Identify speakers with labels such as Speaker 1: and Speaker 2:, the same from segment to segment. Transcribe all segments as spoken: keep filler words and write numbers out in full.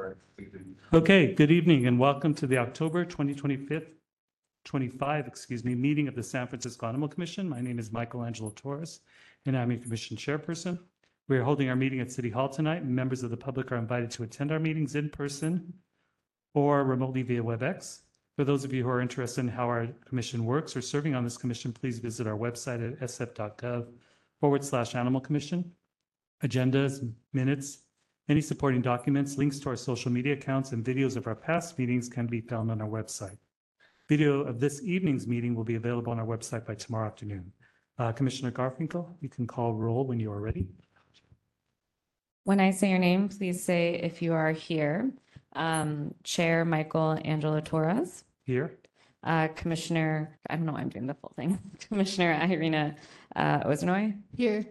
Speaker 1: Okay, good evening and welcome to the October twenty twenty-five, twenty-five, excuse me, meeting of the San Francisco Animal Commission. My name is Michelangelo Torres and I'm your commission chairperson. We are holding our meeting at City Hall tonight and members of the public are invited to attend our meetings in person or remotely via WebEx. For those of you who are interested in how our commission works or serving on this commission, please visit our website at sf.gov forward slash animal commission. Agendas, minutes, any supporting documents, links to our social media accounts, and videos of our past meetings can be found on our website. Video of this evening's meeting will be available on our website by tomorrow afternoon. Uh, Commissioner Garfinkel, you can call roll when you are ready.
Speaker 2: When I say your name, please say if you are here. Um, Chair Michelangelo Torres.
Speaker 1: Here.
Speaker 2: Uh, Commissioner, I don't know why I'm doing the full thing. Commissioner Irina uh, Ozanoy. Here.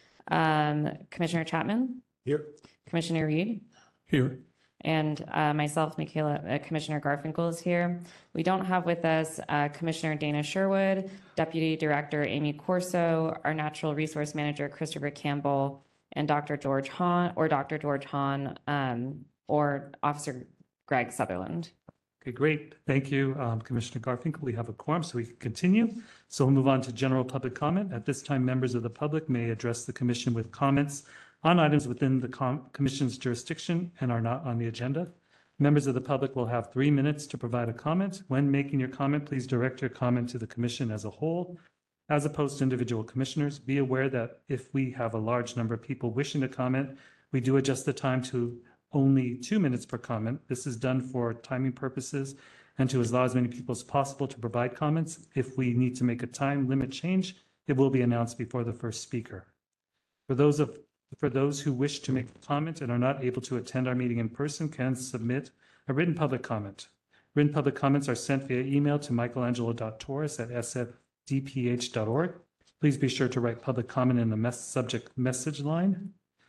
Speaker 2: Um, Commissioner Chapman.
Speaker 3: Here.
Speaker 2: Commissioner Reed.
Speaker 3: Here.
Speaker 2: And uh, myself, Michaela, uh, Commissioner Garfinkel is here. We don't have with us uh, Commissioner Dana Sherwood, Deputy Director Amy Corso, our Natural Resource Manager Christopher Campbell, and Doctor George Hahn, or Doctor George Hahn, um, or Officer Greg Sutherland.
Speaker 1: Okay, great. Thank you, um, Commissioner Garfinkel. We have a quorum, so we can continue. So we'll move on to general public comment. At this time, members of the public may address the commission with comments on items within the com commission's jurisdiction and are not on the agenda. Members of the public will have three minutes to provide a comment. When making your comment, please direct your comment to the commission as a whole, as opposed to individual commissioners. Be aware that if we have a large number of people wishing to comment, we do adjust the time to only two minutes per comment. This is done for timing purposes and to allow as many people as possible to provide comments. If we need to make a time limit change, it will be announced before the first speaker. For those of For those who wish to make a comment and are not able to attend our meeting in person, can submit a written public comment. Written public comments are sent via email to michelangelo dot torres at s f d p h dot org. Please be sure to write public comment in the mes subject message line.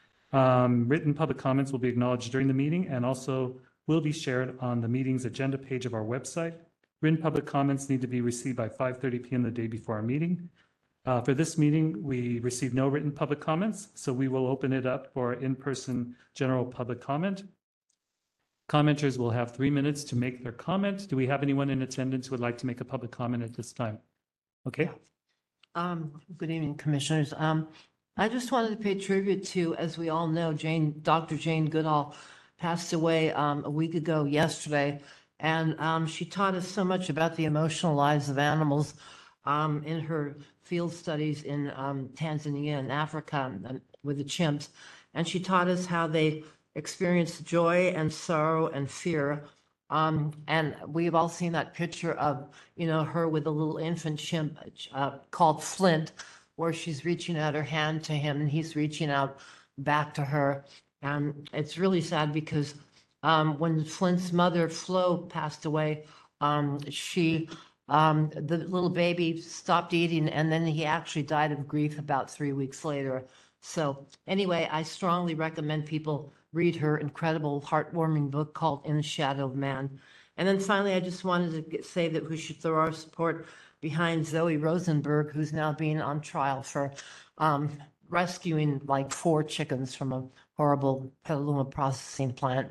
Speaker 1: Um, written public comments will be acknowledged during the meeting and also will be shared on the meeting's agenda page of our website. Written public comments need to be received by five thirty p m the day before our meeting. Uh, for this meeting, we received no written public comments, so we will open it up for in-person general public comment. Commenters will have three minutes to make their comment. Do we have anyone in attendance who would like to make a public comment at this time? Okay.
Speaker 4: Um, good evening, commissioners. Um, I just wanted to pay tribute to, as we all know, Jane, Doctor Jane Goodall passed away um, a week ago yesterday, and um, she taught us so much about the emotional lives of animals um, in her field studies in um, Tanzania and Africa and with the chimps. And she taught us how they experience joy and sorrow and fear. Um, and we've all seen that picture of, you know, her with a little infant chimp uh, called Flint, where she's reaching out her hand to him and he's reaching out back to her. And it's really sad because um, when Flint's mother, Flo, passed away, um, she Um, the little baby stopped eating and then he actually died of grief about three weeks later. So anyway, I strongly recommend people read her incredible, heartwarming book called In the Shadow of Man. And then finally, I just wanted to get, say that we should throw our support behind Zoe Rosenberg, who's now being on trial for um, rescuing like four chickens from a horrible Petaluma processing plant.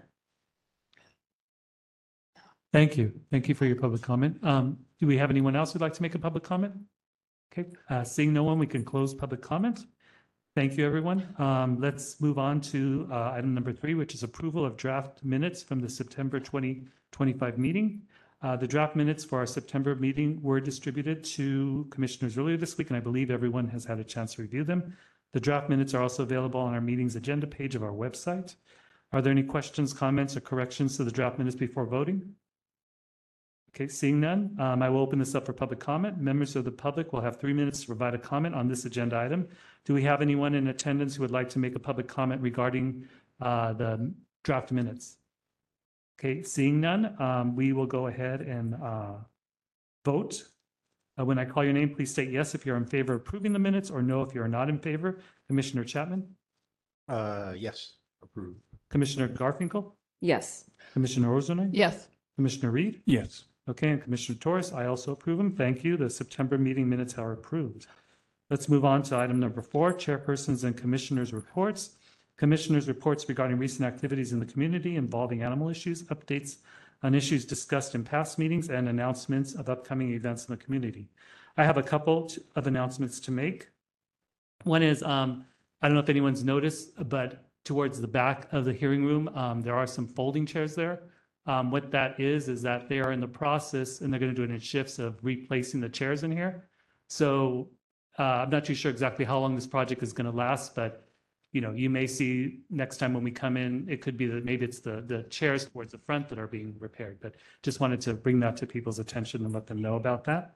Speaker 1: Thank you. Thank you for your public comment. Um, do we have anyone else who'd like to make a public comment? Okay, uh, seeing no one, we can close public comment. Thank you, everyone. Um, let's move on to uh, item number three, which is approval of draft minutes from the September twenty twenty-five meeting. Uh, the draft minutes for our September meeting were distributed to commissioners earlier this week, and I believe everyone has had a chance to review them. The draft minutes are also available on our meeting's agenda page of our website. Are there any questions, comments, or corrections to the draft minutes before voting? Okay, seeing none, um, I will open this up for public comment. Members of the public will have three minutes to provide a comment on this agenda item. Do we have anyone in attendance who would like to make a public comment regarding uh, the draft minutes? Okay, seeing none, um, we will go ahead and uh, vote. Uh, when I call your name, please state yes if you're in favor of approving the minutes or no if you're not in favor. Commissioner Chapman?
Speaker 3: Uh, yes, approved.
Speaker 1: Commissioner Garfinkel?
Speaker 2: Yes.
Speaker 1: Commissioner Ozanoy?
Speaker 2: Yes.
Speaker 1: Commissioner Reed?
Speaker 3: Yes.
Speaker 1: Okay, and Commissioner Torres, I also approve them. Thank you. The September meeting minutes are approved. Let's move on to item number four, chairpersons and commissioners' reports. Commissioners' reports regarding recent activities in the community involving animal issues, updates on issues discussed in past meetings, and announcements of upcoming events in the community. I have a couple of announcements to make. One is, um, I don't know if anyone's noticed, but towards the back of the hearing room, um, there are some folding chairs there. Um, what that is, is that they are in the process, and they're going to do it in shifts, of replacing the chairs in here. So uh, I'm not too sure exactly how long this project is going to last, but you know, you may see next time when we come in, it could be that maybe it's the the chairs towards the front that are being repaired. But just wanted to bring that to people's attention and let them know about that.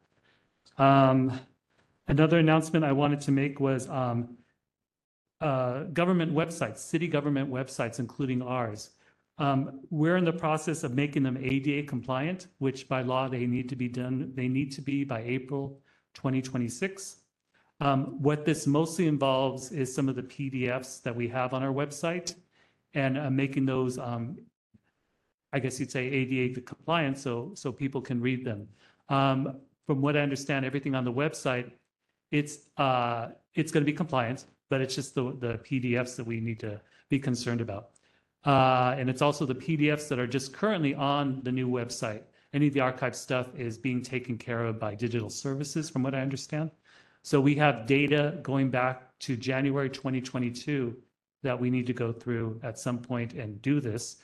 Speaker 1: Um, another announcement I wanted to make was um, uh, government websites, city government websites, including ours. Um, we're in the process of making them A D A compliant, which by law they need to be done. They need to be by April twenty twenty-six. Um, what this mostly involves is some of the P D Fs that we have on our website, and uh, making those, um, I guess you'd say A D A compliant, so so people can read them. Um, from what I understand, everything on the website, it's uh, it's going to be compliant, but it's just the the P D Fs that we need to be concerned about. Uh, and it's also the P D Fs that are just currently on the new website. Any of the archive stuff is being taken care of by digital services, from what I understand. So we have data going back to January twenty twenty-two that we need to go through at some point and do this.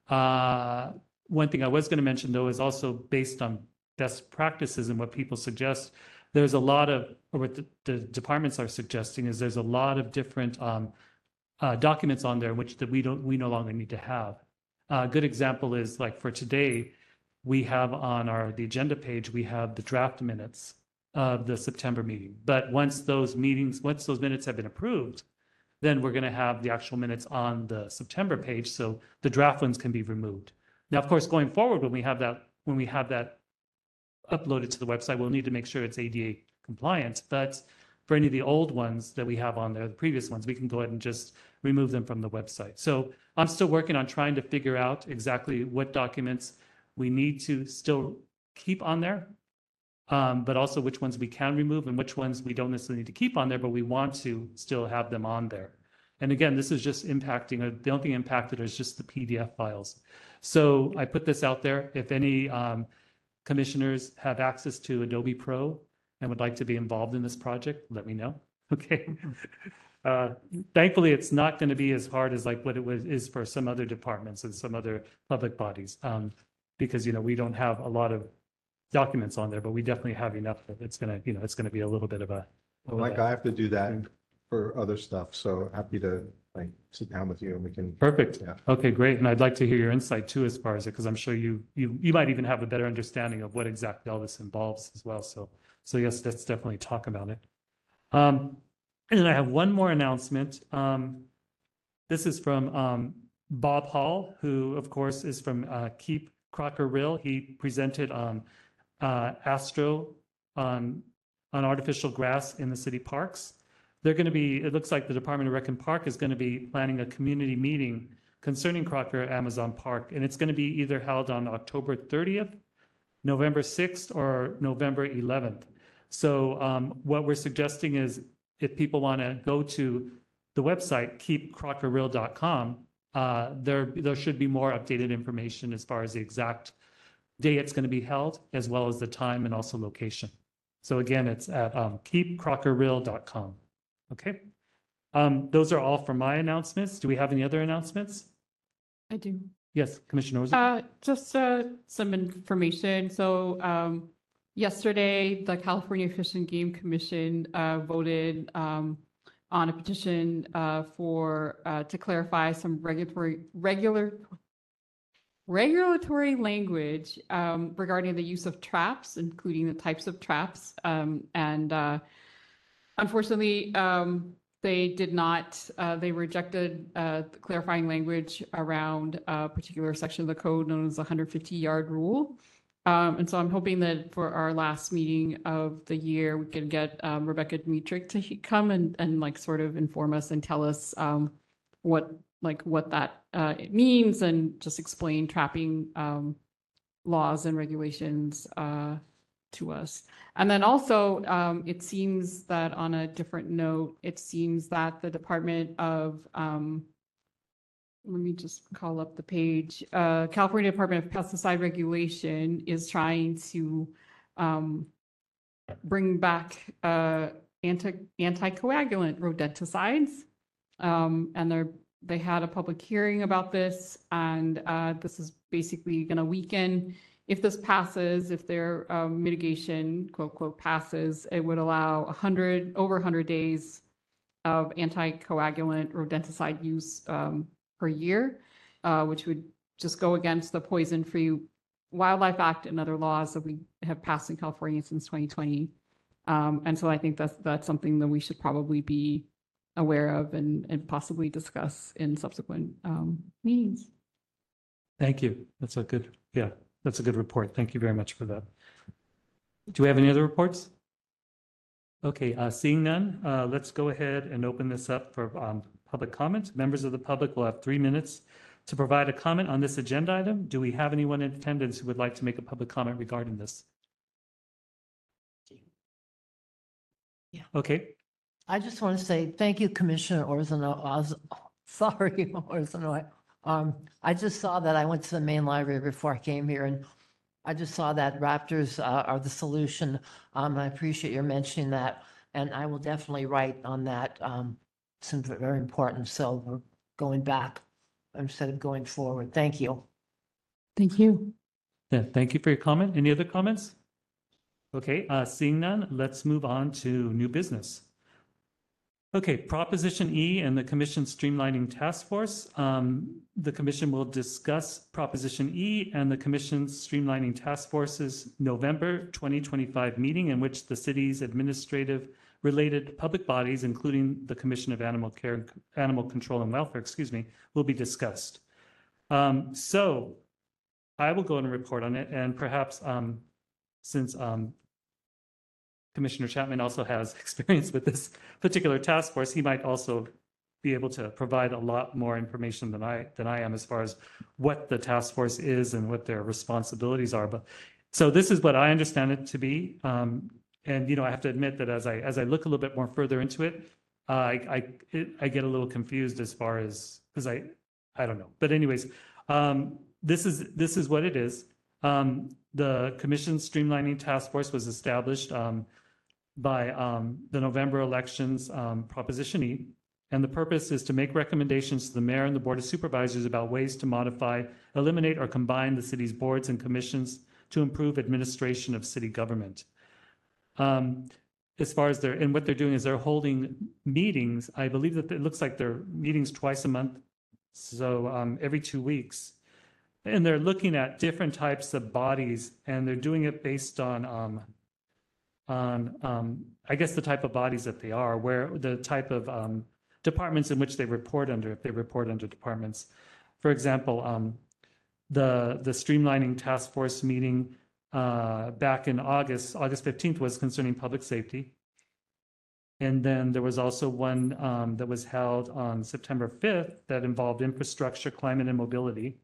Speaker 1: Uh, one thing I was going to mention, though, is also based on best practices and what people suggest. There's a lot of, or what the, the departments are suggesting, is there's a lot of different um, uh, documents on there which that we don't we no longer need to have. Uh, a good example is, like, for today, we have on our the agenda page, we have the draft minutes of the September meeting. But once those meetings, once those minutes have been approved, then we're going to have the actual minutes on the September page, so the draft ones can be removed. Now, of course, going forward, when we have that, when we have that uploaded to the website, we'll need to make sure it's A D A compliant. But for any of the old ones that we have on there, the previous ones, we can go ahead and just remove them from the website. So I'm still working on trying to figure out exactly what documents we need to still keep on there. Um, but also which ones we can remove and which ones we don't necessarily need to keep on there, but we want to still have them on there. And again, this is just impacting, or the only thing impacted is just the P D F files. So I put this out there. If any um, commissioners have access to Adobe Pro and would like to be involved in this project, let me know. Okay. Uh, thankfully, it's not going to be as hard as like what it was is for some other departments and some other public bodies, um, because, you know, we don't have a lot of documents on there, but we definitely have enough that it's gonna, you know, it's gonna be a little bit of a.
Speaker 3: Well, Mike, I have to do that for other stuff, so happy to like sit down with you and we can.
Speaker 1: Perfect.
Speaker 3: Yeah.
Speaker 1: Okay, great. And I'd like to hear your insight too, as far as it, because I'm sure you, you, you might even have a better understanding of what exactly all this involves as well. So, so yes, let's definitely talk about it. Um, and then I have one more announcement. Um, this is from, um, Bob Hall, who of course is from, uh, Keep Crocker Rill. He presented on, uh, Astro on, on artificial grass in the city parks. They're going to be, it looks like the Department of Rec and Park is going to be planning a community meeting concerning Crocker Amazon Park. And it's going to be either held on October thirtieth, November sixth, or November eleventh. So um, what we're suggesting is if people want to go to the website, keep crocker rill dot com, uh, there, there should be more updated information as far as the exact day it's going to be held, as well as the time and also location. So again, it's at um, keep crocker rill dot com. Okay. Um, those are all for my announcements. Do we have any other announcements?
Speaker 5: I do.
Speaker 1: Yes, Commissioner Ozer.
Speaker 5: Uh, just uh, some information. So um, yesterday, the California Fish and Game Commission uh, voted um, on a petition uh, for uh, to clarify some regulatory regular regulatory language um, regarding the use of traps, including the types of traps. Um, and uh, unfortunately, um, they did not, uh, they rejected uh, the clarifying language around a particular section of the code known as the one hundred fifty yard rule. Um, and so I'm hoping that for our last meeting of the year, we can get um, Rebecca Dmytryk to he- come and, and like sort of inform us and tell us um, what like what that uh, it means, and just explain trapping um, laws and regulations uh, to us. And then also, um, it seems that on a different note, it seems that the Department of um, let me just call up the page. Uh, California Department of Pesticide Regulation is trying to um, bring back uh, anti anticoagulant rodenticides. Um, and they're, they had a public hearing about this, and uh, this is basically going to weaken. If this passes, if their um, mitigation, quote, quote, passes, it would allow one hundred, over one hundred days of anticoagulant rodenticide use um, per year, uh, which would just go against the Poison-Free Wildlife Act and other laws that we have passed in California since twenty twenty. Um, and so I think that's, that's something that we should probably be aware of and, and possibly discuss in subsequent um, meetings.
Speaker 1: Thank you. That's a good, yeah, that's a good report. Thank you very much for that. Do we have any other reports? Okay, uh, seeing none, uh, let's go ahead and open this up for um, public comment. Members of the public will have three minutes to provide a comment on this agenda item. Do we have anyone in attendance who would like to make a public comment regarding this?
Speaker 4: Yeah.
Speaker 1: Okay,
Speaker 4: I just want to say thank you, Commissioner Orzano. Oz- Sorry, Orzano. Um, I just saw that. I went to the main library before I came here, and I just saw that raptors uh, are the solution. Um, I appreciate your mentioning that, and I will definitely write on that. Um, it's very important. So we're going back instead of going forward. Thank you.
Speaker 5: Thank you.
Speaker 1: yeah, thank you for your comment. Any other comments? Okay, uh, seeing none, let's move on to new business. Okay, Proposition E and the Commission Streamlining Task Force. Um, the Commission will discuss Proposition E and the Commission's Streamlining Task Force's November twenty twenty-five meeting, in which the city's administrative related public bodies, including the Commission of Animal Care, Animal Control and Welfare, excuse me, will be discussed. Um, so I will go and report on it, and perhaps um, since um, Commissioner Chapman also has experience with this particular task force, he might also be able to provide a lot more information than I than I am as far as what the task force is and what their responsibilities are. But so this is what I understand it to be. Um, and you know, I have to admit that as I as I look a little bit more further into it, uh, I I, it, I get a little confused as far as because I I don't know. But anyways, um, this is this is what it is. Um, the Commission's Streamlining Task Force was established Um, by um, the November elections um, Proposition E. And the purpose is to make recommendations to the mayor and the board of supervisors about ways to modify, eliminate, or combine the city's boards and commissions to improve administration of city government. Um, as far as their, and what they're doing is they're holding meetings. I believe that it looks like they're meetings twice a month. So um, every two weeks. And they're looking at different types of bodies, and they're doing it based on um, on, um, I guess, the type of bodies that they are, where the type of um, departments in which they report under, if they report under departments. For example, um, the the streamlining task force meeting uh, back in August, August fifteenth, was concerning public safety. And then there was also one um, that was held on September fifth that involved infrastructure, climate, and mobility.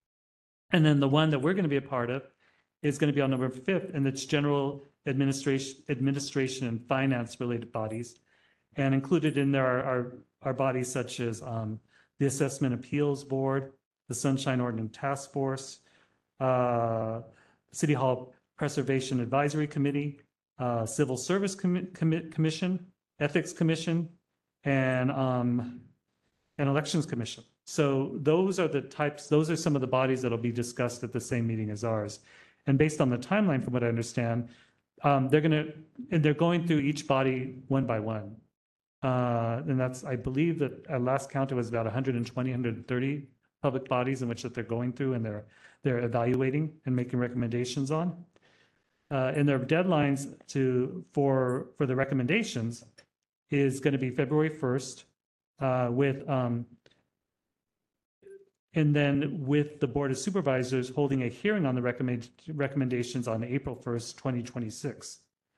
Speaker 1: And then the one that we're going to be a part of is going to be on November fifth, and it's general administration, administration and finance related bodies. And included in there are, are, are bodies such as um, the Assessment Appeals Board, the Sunshine Ordinance Task Force, uh, City Hall Preservation Advisory Committee, uh, Civil Service Com Com Commission, Ethics Commission, and, um, and Elections Commission. So those are the types, those are some of the bodies that'll be discussed at the same meeting as ours. And based on the timeline, from what I understand, um, they're going to, and they're going through each body one by one. Uh, and that's, I believe that at last count, it was about one hundred twenty, one hundred thirty public bodies in which that they're going through and they're, they're evaluating and making recommendations on. Uh, and their deadlines to, for, for the recommendations is going to be February first, uh, with, um, and then with the Board of Supervisors holding a hearing on the recommend, recommendations on April first, twenty twenty-six.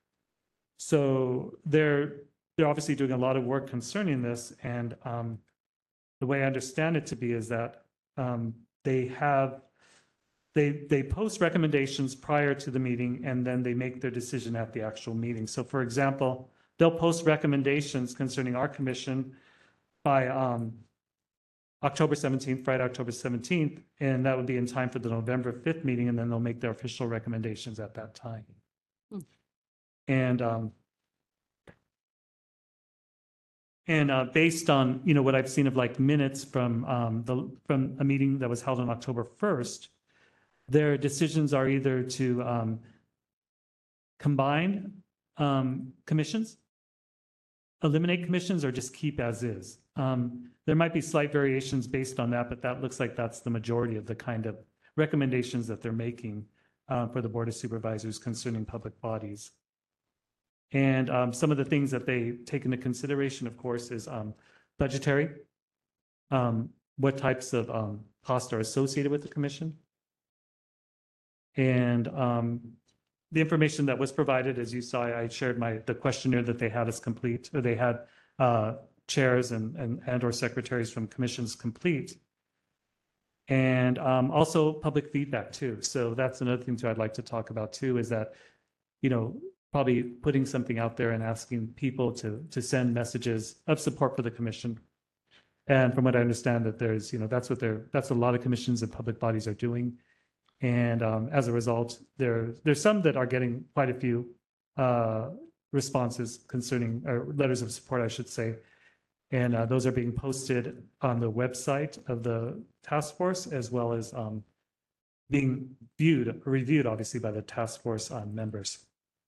Speaker 1: So they're, they're obviously doing a lot of work concerning this. And um, the way I understand it to be is that um, they have, they, they post recommendations prior to the meeting, and then they make their decision at the actual meeting. So for example, they'll post recommendations concerning our commission by, um, October seventeenth, Friday, October seventeenth, and that would be in time for the November fifth meeting, and then they'll make their official recommendations at that time.
Speaker 5: Hmm.
Speaker 1: And, um, and, uh, based on, you know, what I've seen of like minutes from, um, the, from a meeting that was held on October first, their decisions are either to, um, combine, um, commissions, eliminate commissions, or just keep as is. Um, there might be slight variations based on that, but that looks like that's the majority of the kind of recommendations that they're making uh, for the Board of Supervisors concerning public bodies. And um, some of the things that they take into consideration, of course, is um, budgetary, um, what types of um, costs are associated with the commission, and um, the information that was provided, as you saw, I shared my the questionnaire that they had as complete, or they had uh, chairs and, and and or secretaries from commissions complete, and um, also public feedback too. So that's another thing too I'd like to talk about too, is that, you know, probably putting something out there and asking people to to send messages of support for the commission. And from what I understand, that there's, you know, that's what they're that's what a lot of commissions and public bodies are doing. And um, as a result, there there's some that are getting quite a few uh, responses concerning, or letters of support, I should say. And uh, those are being posted on the website of the task force, as well as um, being viewed, reviewed, obviously, by the task force um, members.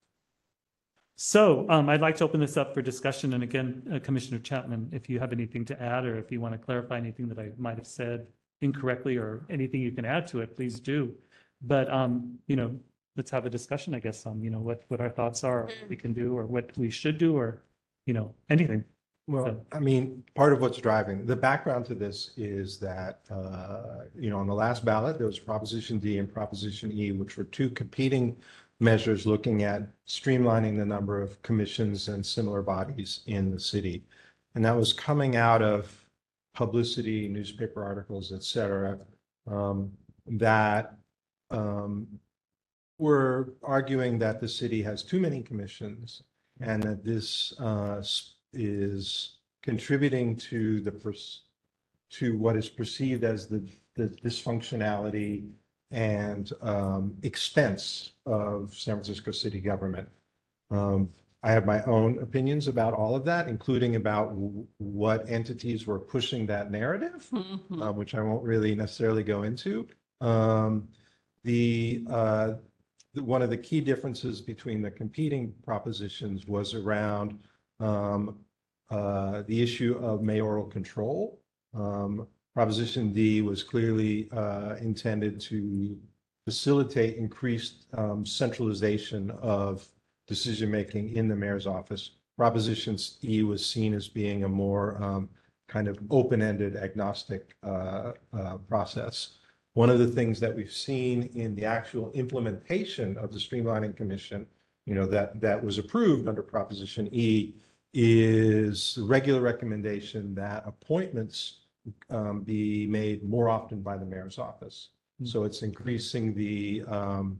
Speaker 1: So um, I'd like to open this up for discussion. And again, uh, Commissioner Chapman, if you have anything to add, or if you want to clarify anything that I might have said incorrectly, or anything you can add to it, please do. But, um, you know, let's have a discussion, I guess, on, you know, what, what our thoughts are, what we can do, or what we should do, or, you know, anything.
Speaker 3: Well,
Speaker 1: So-
Speaker 3: I mean, part of what's driving, the background to this is that, uh, you know, on the last ballot, there was Proposition D and Proposition E, which were two competing measures looking at streamlining the number of commissions and similar bodies in the city. And that was coming out of publicity, newspaper articles, et cetera, um, that um, were arguing that the city has too many commissions and that this uh, is contributing to the pers- to what is perceived as the, the dysfunctionality and um, expense of San Francisco city government. Um, I have my own opinions about all of that, including about w- what entities were pushing that narrative,
Speaker 5: Mhm.
Speaker 3: uh, which I won't really necessarily go into. Um, the, uh, the one of the key differences between the competing propositions was around um, uh, the issue of mayoral control. Um, Proposition D was clearly uh, intended to facilitate increased um, centralization of decision-making in the mayor's office. Proposition E was seen as being a more um, kind of open-ended, agnostic uh, uh, process. One of the things that we've seen in the actual implementation of the Streamlining Commission, you know, that, that was approved under Proposition E, is the regular recommendation that appointments um, be made more often by the mayor's office. So it's increasing the um,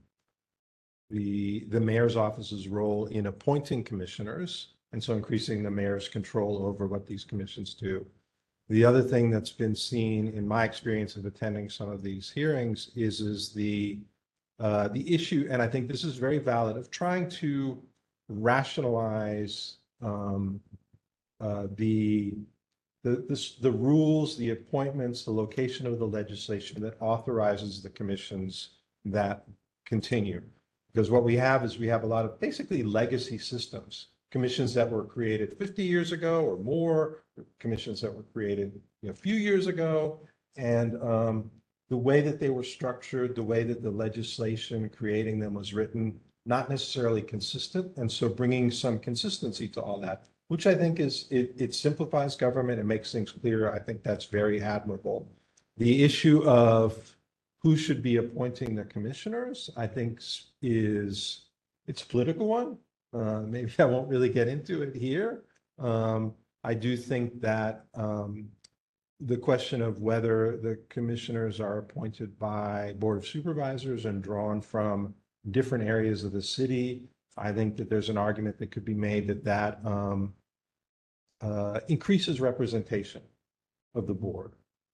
Speaker 3: the the mayor's office's role in appointing commissioners, and so increasing the mayor's control over what these commissions do. The other thing that's been seen in my experience of attending some of these hearings is is the uh, the issue, and I think this is very valid, of trying to rationalize um, uh, the the this, the rules, the appointments, the location of the legislation that authorizes the commissions that continue. Because what we have is we have a lot of basically legacy systems, commissions that were created fifty years ago or more, commissions that were created you know, a few years ago. And um, the way that they were structured, the way that the legislation creating them was written, not necessarily consistent. And so bringing some consistency to all that, which I think is, it, it simplifies government and makes things clearer. I think that's very admirable. The issue of who should be appointing the commissioners, I think is, it's a political one. Uh, maybe I won't really get into it here. Um, I do think that um, the question of whether the commissioners are appointed by Board of Supervisors and drawn from different areas of the city, I think that there's an argument that could be made that that um, uh, increases representation of the board.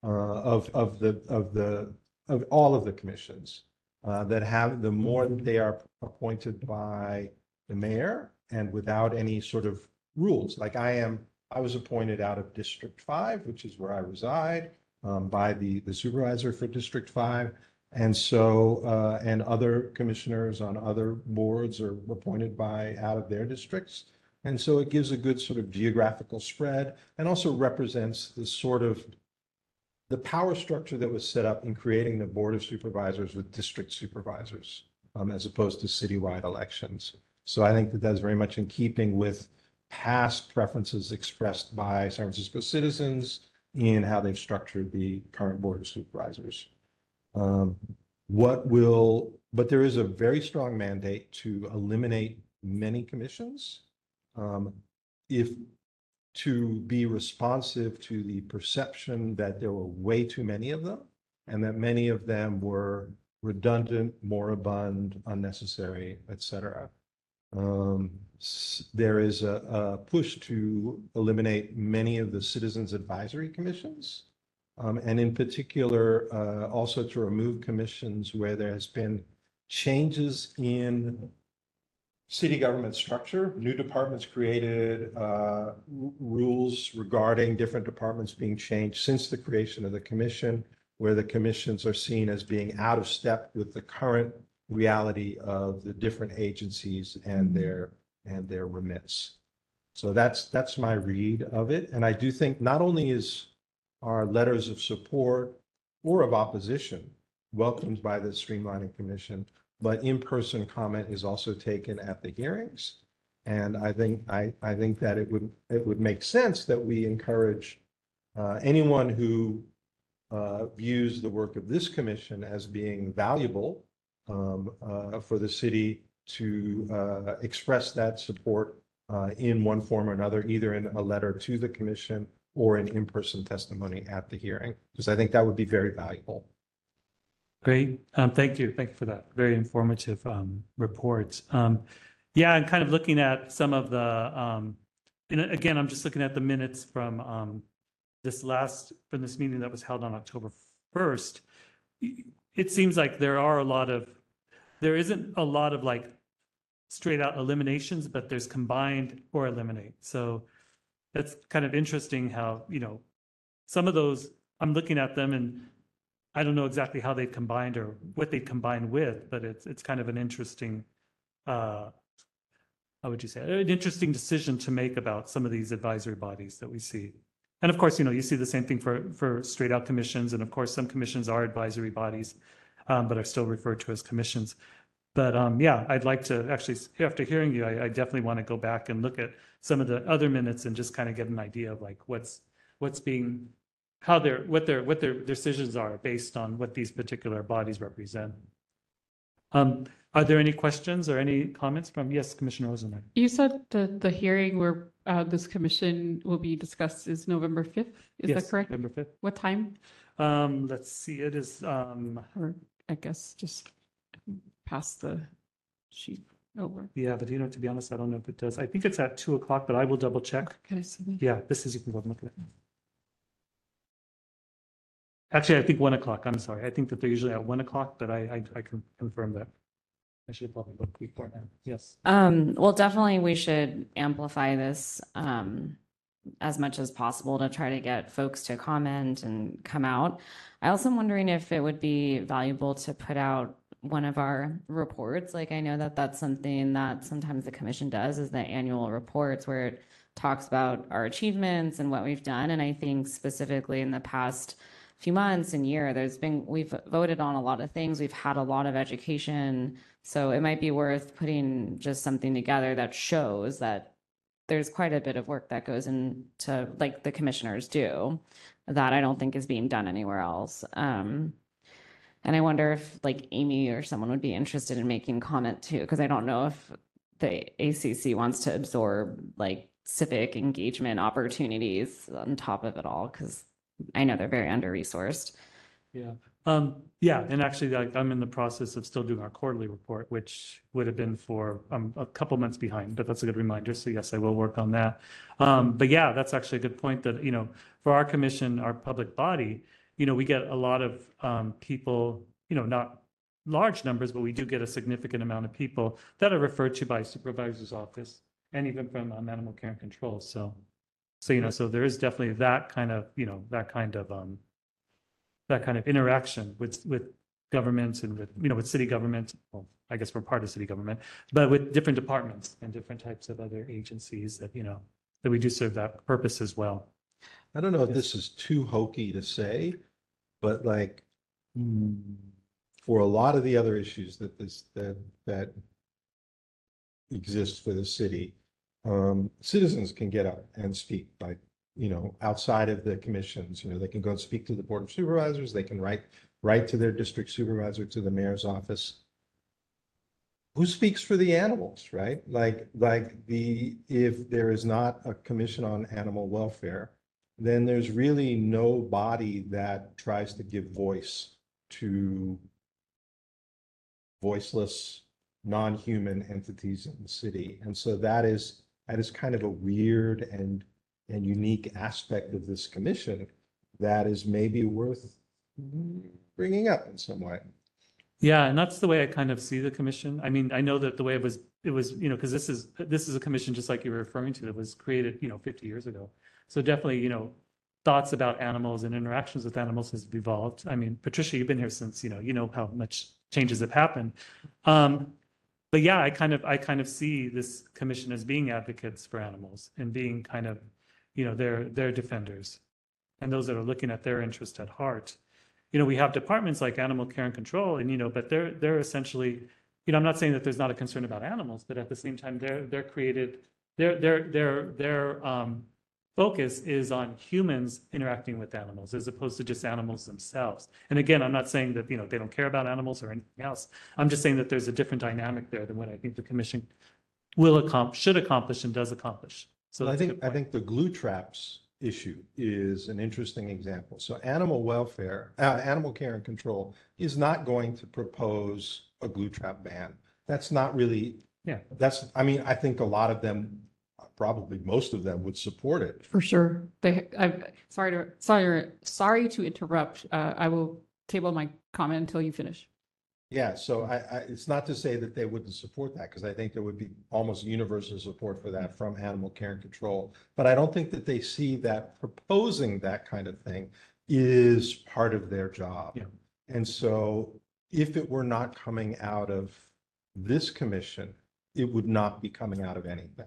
Speaker 3: uh, of, of the, of the, of all of the commissions, uh, that have, the more that they are appointed by the mayor and without any sort of rules, like I am, I was appointed out of District Five, which is where I reside, um, by the, the supervisor for District Five. And so, uh, and other commissioners on other boards are appointed by, out of their districts. And so it gives a good sort of geographical spread and also represents the sort of the power structure that was set up in creating the Board of Supervisors with district supervisors, um, as opposed to citywide elections. So I think that that's very much in keeping with past preferences expressed by San Francisco citizens in how they've structured the current Board of Supervisors. Um, what will, but there is a very strong mandate to eliminate many commissions. Um, if to be responsive to the perception that there were way too many of them and that many of them were redundant, moribund, unnecessary, et cetera. Um, s- there is a, a push to eliminate many of the citizens advisory commissions. Um, and in particular, uh, also to remove commissions where there has been changes in city government structure, new departments created, uh, r- rules regarding different departments being changed since the creation of the commission, where the commissions are seen as being out of step with the current reality of the different agencies and their, and their remits. So that's, that's my read of it. And I do think not only is our letters of support or of opposition welcomed by the Streamlining Commission, but in-person comment is also taken at the hearings. And I think, I, I think that it would, it would make sense that we encourage uh, anyone who uh, views the work of this commission as being valuable um, uh, for the city to uh, express that support uh, in one form or another, either in a letter to the commission or an in-person testimony at the hearing, because I think that would be very valuable.
Speaker 1: Great. Um, thank you. Thank you for that. Very informative, um, report. Um, yeah, and kind of looking at some of the, um, and again, I'm just looking at the minutes from, um, this last, from this meeting that was held on October first. It seems like there are a lot of, there isn't a lot of like straight out eliminations, but there's combined or eliminate. So that's kind of interesting how, you know, some of those, I'm looking at them and I don't know exactly how they combined or what they combined with, but it's, it's kind of an interesting, uh, how would you say, an interesting decision to make about some of these advisory bodies that we see. And of course, you know, you see the same thing for, for straight out commissions. And of course, some commissions are advisory bodies, um, but are still referred to as commissions. But um, yeah, I'd like to actually, after hearing you, I, I definitely want to go back and look at some of the other minutes and just kind of get an idea of like what's, what's being, how their, what their, what their decisions are based on what these particular bodies represent. Um, are there any questions or any comments from, yes, Commissioner Rosenberg?
Speaker 5: You said the, the hearing where uh, this commission will be discussed is November fifth. Is
Speaker 1: Yes,
Speaker 5: that correct?
Speaker 1: November fifth.
Speaker 5: What time?
Speaker 1: Um, let's see, it is, um,
Speaker 5: Or I guess just pass the sheet over.
Speaker 1: yeah, but you know, to be honest, I don't know if it does. I think it's at two o'clock, but I will double check.
Speaker 5: Can I see that?
Speaker 1: Yeah, this is, you can go and look at it. Actually, I think one o'clock, I'm sorry. I think that they're usually at one o'clock, but I, I, I can confirm that. I should probably look before now. Yes.
Speaker 2: Um, well, definitely we should amplify this, um, as much as possible to try to get folks to comment and come out. I also am wondering if it would be valuable to put out one of our reports. Like I know that that's something that sometimes the commission does, is the annual reports where it talks about our achievements and what we've done. And I think specifically in the past few months and year, there's been, we've voted on a lot of things. We've had a lot of education. So it might be worth putting just something together that shows that there's quite a bit of work that goes into, like the commissioners do, that I don't think is being done anywhere else. Um, and I wonder if like Amy or someone would be interested in making comment too, because I don't know if the A C C wants to absorb like civic engagement opportunities on top of it all, because I know they're very under-resourced.
Speaker 1: Yeah. Um, yeah, and actually like, I'm in the process of still doing our quarterly report, which would have been for um, a couple months behind, but that's a good reminder. So yes, I will work on that. Um, but yeah, that's actually a good point that, you know, for our commission, our public body, you know, we get a lot of um, people, you know, not large numbers, but we do get a significant amount of people that are referred to by supervisor's office and even from um, animal care and control. So, so, you know, so there is definitely that kind of, you know, that kind of, um, that kind of interaction with, with governments and with, you know, with city government. Well, I guess we're part of city government, but with different departments and different types of other agencies that, you know, that we do serve that purpose as well.
Speaker 3: I don't know if
Speaker 1: Yes.
Speaker 3: this is too hokey to say, but like, mm, for a lot of the other issues that this, that, that exist for the city, um, citizens can get up and speak, like, you know, outside of the commissions, you know, they can go and speak to the Board of Supervisors, they can write, write to their district supervisor, to the mayor's office. Who speaks for the animals, right? Like, like the, if there is not a commission on animal welfare, then there's really no body that tries to give voice to voiceless, non-human entities in the city. And so that is, that is kind of a weird and, and unique aspect of this commission that is maybe worth bringing up in some way.
Speaker 1: Yeah, and that's the way I kind of see the commission. I mean, I know that the way it was, it was, you know, because this is, this is a commission, just like you were referring to, that was created, you know, fifty years ago. So definitely, you know, thoughts about animals and interactions with animals has evolved. I mean, Patricia, you've been here since, you know, you know how much changes have happened. Um, but yeah, I kind of, I kind of see this commission as being advocates for animals and being kind of, you know, their, their defenders and those that are looking at their interest at heart. You know, we have departments like animal care and control, and, you know, but they're, they're essentially, you know, I'm not saying that there's not a concern about animals, but at the same time, they're, they're created, their, their, their, their, um, focus is on humans interacting with animals as opposed to just animals themselves. And again, I'm not saying that, you know, they don't care about animals or anything else. I'm just saying that there's a different dynamic there than what I think the commission will accomplish, should accomplish and does accomplish. So
Speaker 3: So I
Speaker 1: that's a
Speaker 3: think,
Speaker 1: good
Speaker 3: I
Speaker 1: point.
Speaker 3: think the glue traps issue is an interesting example. So animal welfare, uh, animal care and control is not going to propose a glue trap ban. That's not really,
Speaker 1: Yeah.
Speaker 3: that's, I mean, I think a lot of them, probably most of them would support it.
Speaker 5: For sure. They, I'm sorry to, sorry, sorry to interrupt. Uh, I will table my comment until you finish.
Speaker 3: Yeah, so I, I, it's not to say that they wouldn't support that, because I think there would be almost universal support for that from animal care and control. But I don't think that they see that proposing that kind of thing is part of their job.
Speaker 1: Yeah.
Speaker 3: And so if it were not coming out of this commission, it would not be coming out of anything.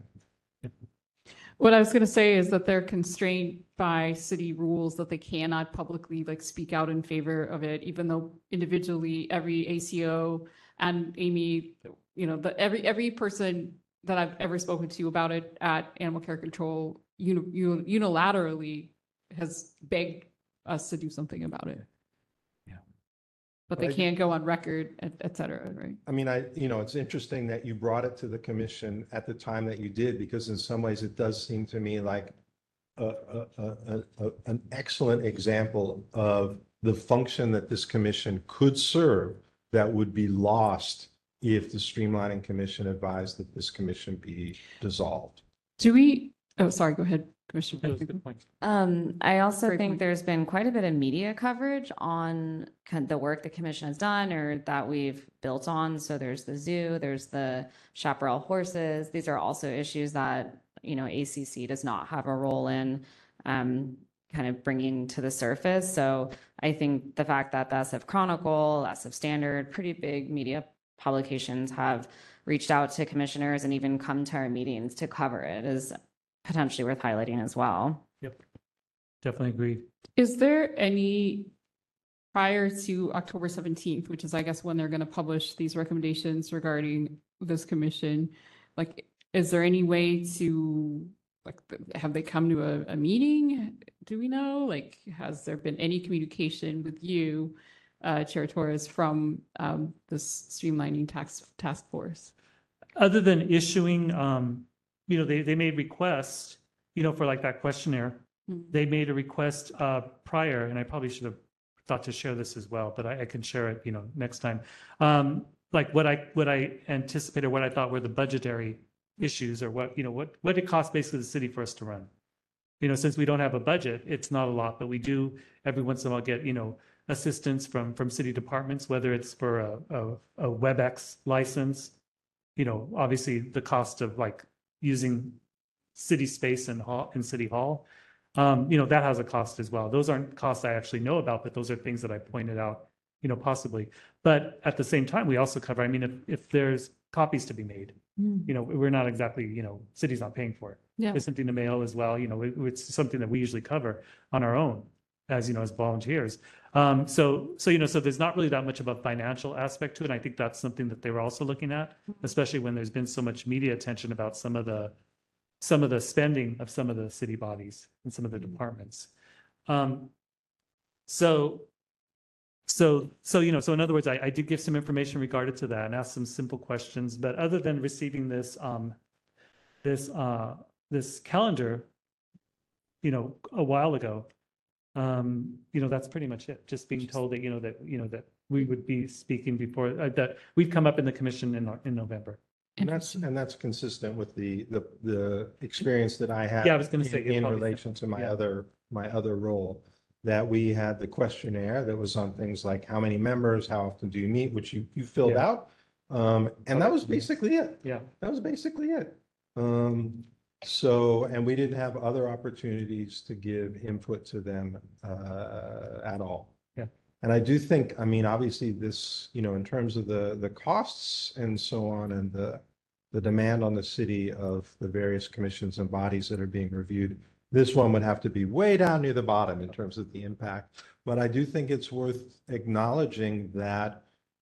Speaker 5: What I was going to say is that they're constrained by city rules that they cannot publicly like speak out in favor of it, even though individually every A C O and Amy, you know, the every every person that I've ever spoken to about it at Animal Care Control uni, uni, unilaterally has begged us to do something about it.
Speaker 1: Yeah.
Speaker 5: But they
Speaker 3: Right.
Speaker 5: can't go on record, et, et cetera, right?
Speaker 3: I mean, I, you know, it's interesting that you brought it to the commission at the time that you did, because in some ways it does seem to me like a, a, a, a, an excellent example of the function that this commission could serve that would be lost if the Streamlining Commission advised that this commission be dissolved.
Speaker 5: Do we, oh, sorry, go ahead, Commissioner.
Speaker 1: That was a good point.
Speaker 2: Um, I also
Speaker 5: Great
Speaker 2: think
Speaker 5: point.
Speaker 2: there's been quite a bit of media coverage on kind of the work the commission has done or that we've built on. So there's the zoo, there's the chaparral horses. These are also issues that, you know, A C C does not have a role in, um, kind of bringing to the surface. So I think the fact that the S F Chronicle, S F Standard, pretty big media publications have reached out to commissioners and even come to our meetings to cover it is potentially worth highlighting as well.
Speaker 1: Yep. Definitely agree.
Speaker 5: Is there any, prior to October seventeenth, which is, I guess, when they're going to publish these recommendations regarding this commission, like, is there any way to, like, have they come to a, a meeting? Do we know? Like, has there been any communication with you, uh, Chair Torres, from um, this streamlining tax task force?
Speaker 1: Other than issuing, um, you know, they, they made requests, you know, for like that questionnaire.
Speaker 5: Hmm.
Speaker 1: They made a request uh, prior, and I probably should have thought to share this as well, but I, I can share it, you know, next time. Um, like what I, what I anticipated, what I thought were the budgetary issues or what, you know, what, what it cost basically the city for us to run. You know, since we don't have a budget, it's not a lot, but we do every once in a while get, you know, assistance from, from city departments, whether it's for a, a, a WebEx license. You know, obviously the cost of like using city space and hall, in City Hall. Um, you know, that has a cost as well. Those aren't costs I actually know about, but those are things that I pointed out, you know, possibly. But at the same time, we also cover, I mean, if, if there's copies to be made, you know, we're not exactly, you know, city's not paying for it.
Speaker 5: Yeah.
Speaker 1: There's something to mail as well, you know, it- it's something that we usually cover on our own as, you know, as volunteers. Um, so, so, you know, so there's not really that much of a financial aspect to it. And I think that's something that they were also looking at, especially when there's been so much media attention about some of the, some of the spending of some of the city bodies and some of the departments. Um, so, so, so, you know, so in other words, I, I did give some information regarding to that and asked some simple questions, but other than receiving this, um, this, uh, this calendar, you know, a while ago, um, you know, that's pretty much it. Just being told that, you know, that, you know, that we would be speaking before, uh, that we've come up in the commission in, in November.
Speaker 3: And that's, and that's consistent with the, the, the experience that I had.
Speaker 1: Yeah, I was gonna say,
Speaker 3: in-
Speaker 1: it
Speaker 3: In
Speaker 1: probably-
Speaker 3: relation to my
Speaker 1: yeah.
Speaker 3: other, my other role, that we had the questionnaire that was on things like how many members, how often do you meet, which you, you filled
Speaker 1: Yeah.
Speaker 3: out. Um, and that was basically it.
Speaker 1: Yeah.
Speaker 3: That was basically it. Um, so, and we didn't have other opportunities to give input to them, uh, at all.
Speaker 1: Yeah.
Speaker 3: And I do think, I mean, obviously this, you know, in terms of the, the costs and so on and the, the demand on the city of the various commissions and bodies that are being reviewed, this one would have to be way down near the bottom in terms of the impact. But I do think it's worth acknowledging that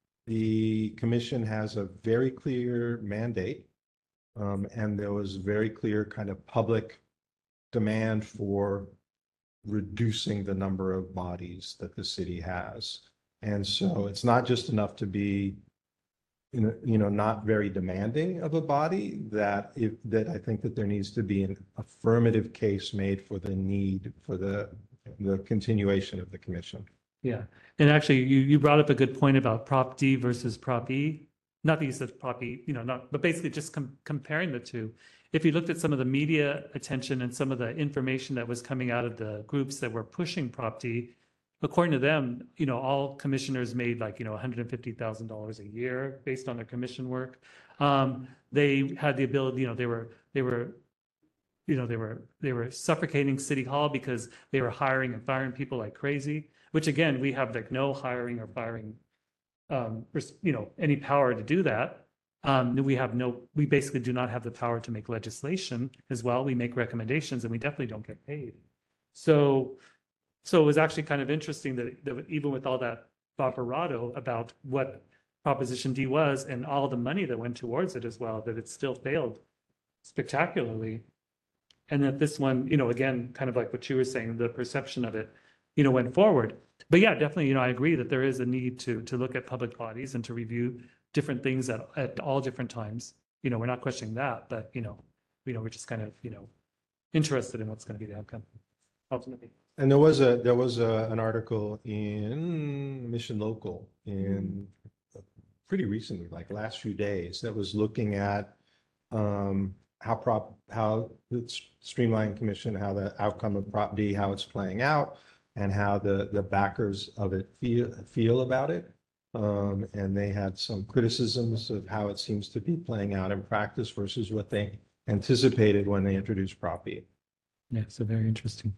Speaker 3: the commission has a very clear mandate. Um, and there was very clear kind of public demand for reducing the number of bodies that the city has. And so it's not just enough to be, you know, you know, not very demanding of a body, that if, that I think that there needs to be an affirmative case made for the need for the, the continuation of the commission.
Speaker 1: Yeah, and actually, you, you brought up a good point about Prop D versus Prop E. Not that you said Prop E, you know, not, but basically just com- comparing the two. If you looked at some of the media attention and some of the information that was coming out of the groups that were pushing Prop D, according to them, you know, all commissioners made like, you know, one hundred fifty thousand dollars a year based on their commission work. Um, they had the ability, you know, they were, they were, you know, they were, they were suffocating City Hall because they were hiring and firing people like crazy, which again, we have like no hiring or firing, um, res- you know, any power to do that. Um, we have no, we basically do not have the power to make legislation as well. We make recommendations and we definitely don't get paid. So, so it was actually kind of interesting that, that even with all that vaporado about what Proposition D was and all the money that went towards it as well, that it still failed spectacularly. And that this one, you know, again, kind of like what you were saying, the perception of it, you know, went forward. But yeah, definitely, you know, I agree that there is a need to, to look at public bodies and to review different things at, at all different times. You know, we're not questioning that, but, you know, you know, we're just kind of, you know, interested in what's going to be the outcome ultimately.
Speaker 3: And there was a, there was a, an article in Mission Local in pretty recently, like last few days, that was looking at um, how prop, how the Streamline Commission, how the outcome of Prop D, how it's playing out, and how the, the backers of it feel, feel about it. Um, and they had some criticisms of how it seems to be playing out in practice versus what they anticipated when they introduced Prop E.
Speaker 1: Yeah, so very interesting.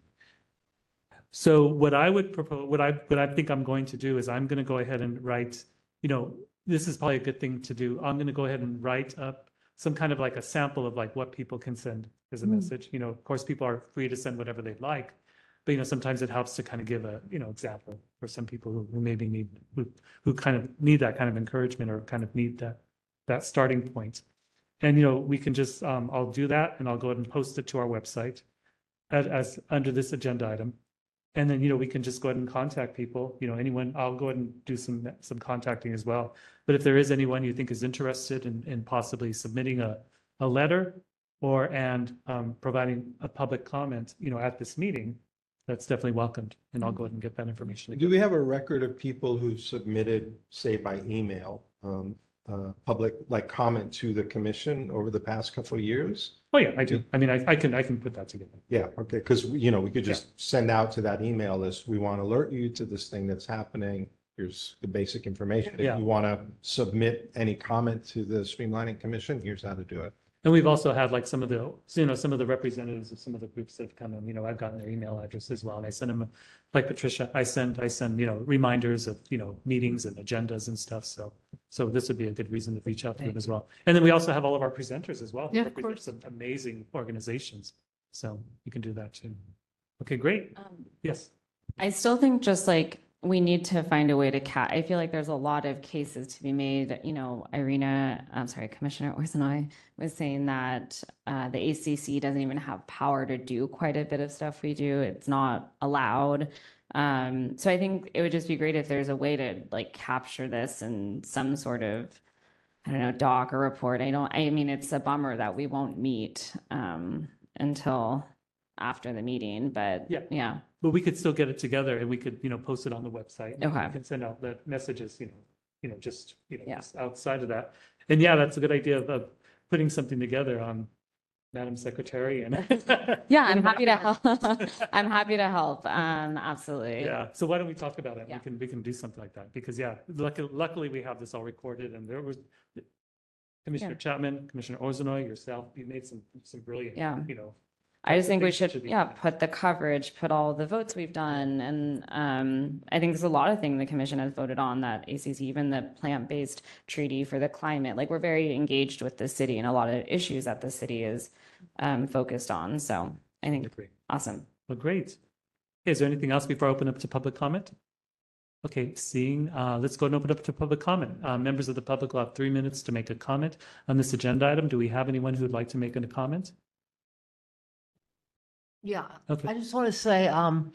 Speaker 1: So what I would propose, what I, what I think I'm going to do is I'm going to go ahead and write, you know, this is probably a good thing to do. I'm going to go ahead and write up some kind of like a sample of like what people can send as a message. You know, of course, people are free to send whatever they'd like, but you know, sometimes it helps to kind of give a, you know, example for some people who, who maybe need, who, who kind of need that kind of encouragement or kind of need that, that starting point. And, you know, we can just, um, I'll do that and I'll go ahead and post it to our website as, as under this agenda item. And then, you know, we can just go ahead and contact people, you know, anyone, I'll go ahead and do some, some contacting as well. But if there is anyone you think is interested in, in possibly submitting a, a letter or, and um, providing a public comment, you know, at this meeting, that's definitely welcomed. And I'll go ahead and get that information.
Speaker 3: Do we have a record of people who submitted, say by email? Um, uh, public, like comment to the commission over the past couple of years?
Speaker 1: Oh, yeah, I do. I mean, I, I can, I can put that together.
Speaker 3: Yeah, okay, because, you know, we could just send out to that email list, we want to alert you to this thing that's happening. Here's the basic information. If
Speaker 1: Yeah.
Speaker 3: you want to submit any comment to the Streamlining Commission, here's how to do it.
Speaker 1: And we've also had like some of the, you know, some of the representatives of some of the groups that have come in, you know, I've gotten their email address as well. And I send them, like Patricia, I send, I send, you know, reminders of, you know, meetings and agendas and stuff. So, so this would be a good reason to reach out to them as well. And then we also have all of our presenters as well. who
Speaker 5: Yeah, of
Speaker 1: represent
Speaker 5: course.
Speaker 1: Some amazing organizations. So you can do that too. Okay, great.
Speaker 2: Um,
Speaker 1: Yes.
Speaker 2: I still think just like we need to find a way to cat. I feel like there's a lot of cases to be made. You know, Irina, I'm sorry, Commissioner Orsinoy was saying that uh, the A C C doesn't even have power to do quite a bit of stuff we do. It's not allowed. Um, so I think it would just be great if there's a way to like capture this in some sort of, I don't know, doc or report. I don't, I mean, it's a bummer that we won't meet um, until after the meeting, but
Speaker 1: Yeah.
Speaker 2: yeah.
Speaker 1: But we could still get it together and we could, you know, post it on the website.
Speaker 2: Okay.
Speaker 1: We can send out the messages, you know, you know, just, you know,
Speaker 2: Yeah.
Speaker 1: just outside of that. And yeah, that's a good idea of, of putting something together on Madam Secretary and.
Speaker 2: Yeah, I'm happy to help. I'm happy to help. Um, absolutely.
Speaker 1: Yeah, so why don't we talk about it? We
Speaker 2: Yeah.
Speaker 1: can, we can do something like that because yeah, luckily, luckily we have this all recorded and there was Commissioner
Speaker 2: Yeah.
Speaker 1: Chapman, Commissioner Orzanoy, yourself, you made some, some brilliant,
Speaker 2: Yeah.
Speaker 1: you know.
Speaker 2: I just think we
Speaker 1: things that
Speaker 2: should,
Speaker 1: be
Speaker 2: yeah,
Speaker 1: done.
Speaker 2: put the coverage, put all the votes we've done. And um, I think there's a lot of things the commission has voted on that A C C, even the plant-based treaty for the climate, like we're very engaged with the city and a lot of issues that the city is um, focused on. So I think,
Speaker 1: Great.
Speaker 2: awesome.
Speaker 1: Well, great. Is there anything else before I open up to public comment? Okay, seeing, uh, let's go and open up to public comment. Uh, members of the public will have three minutes to make a comment on this agenda item. Do we have anyone who would like to make a comment?
Speaker 4: Yeah,
Speaker 1: Okay.
Speaker 4: I just want to say, um,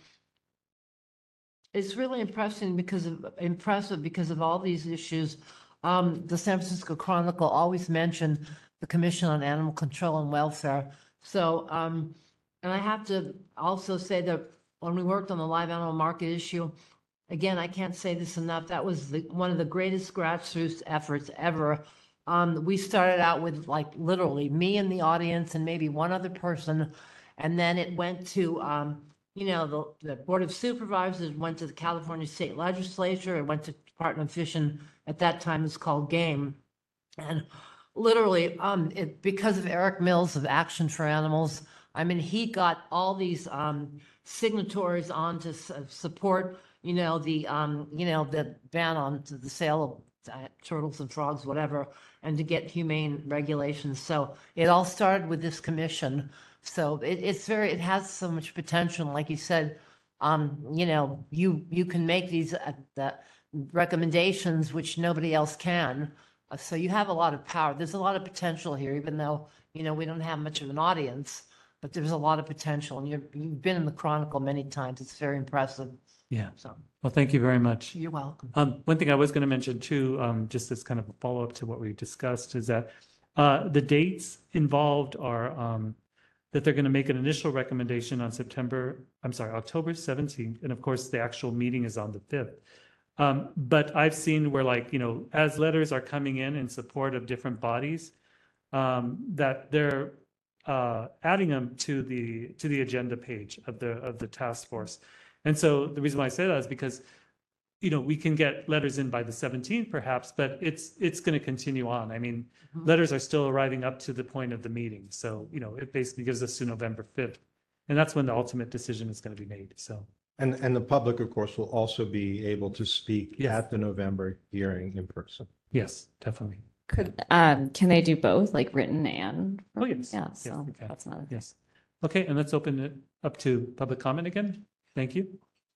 Speaker 4: it's really impressive because of, impressive because of all these issues. Um, the San Francisco Chronicle always mentioned the Commission on Animal Control and Welfare. So, um, and I have to also say that when we worked on the live animal market issue, again, I can't say this enough, that was the, one of the greatest grassroots efforts ever. Um, we started out with like literally me in the audience and maybe one other person. And then it went to, um, you know, the, the Board of Supervisors, went to the California State Legislature, it went to Department of Fish, and at that time it's called GAME. And literally, um, it, because of Eric Mills of Action for Animals, I mean, he got all these, um, signatories on to s- support, you know, the, um, you know, the ban on to the sale of uh, turtles and frogs, whatever, and to get humane regulations. So it all started with this commission. So it, it's very, it has so much potential. Like you said, um, you know, you, you can make these, uh, the recommendations, which nobody else can. Uh, So you have a lot of power. There's a lot of potential here, even though, you know, we don't have much of an audience, but there's a lot of potential. And you're, you've been in the Chronicle many times. It's very impressive.
Speaker 1: Yeah,
Speaker 4: So
Speaker 1: well, thank you very much.
Speaker 4: you're welcome.
Speaker 1: Um, one thing I was going to mention too, um, just as kind of a follow-up to what we discussed is that uh, the dates involved are um, that they're going to make an initial recommendation on September, I'm sorry, October seventeenth. And of course, the actual meeting is on the fifth. Um, but I've seen where like, you know, as letters are coming in in support of different bodies, um, that they're uh, adding them to the, to the agenda page of the, of the task force. And so the reason why I say that is because, you know, we can get letters in by the seventeenth perhaps, but it's, it's going to continue on. I mean,
Speaker 4: Mhm.
Speaker 1: letters are still arriving up to the point of the meeting. So, you know, it basically gives us to November fifth. And that's when the ultimate decision is going to be made. So,
Speaker 3: And, and the public, of course, will also be able to speak
Speaker 1: Yes.
Speaker 3: at the November hearing in person.
Speaker 1: yes, definitely.
Speaker 2: Could, um, can they do both, like written and?
Speaker 1: Oh, yes.
Speaker 2: Yeah,
Speaker 1: Yes,
Speaker 2: so
Speaker 1: we can.
Speaker 2: that's not.
Speaker 1: Yes. Okay, and let's open it up to public comment again. Thank you.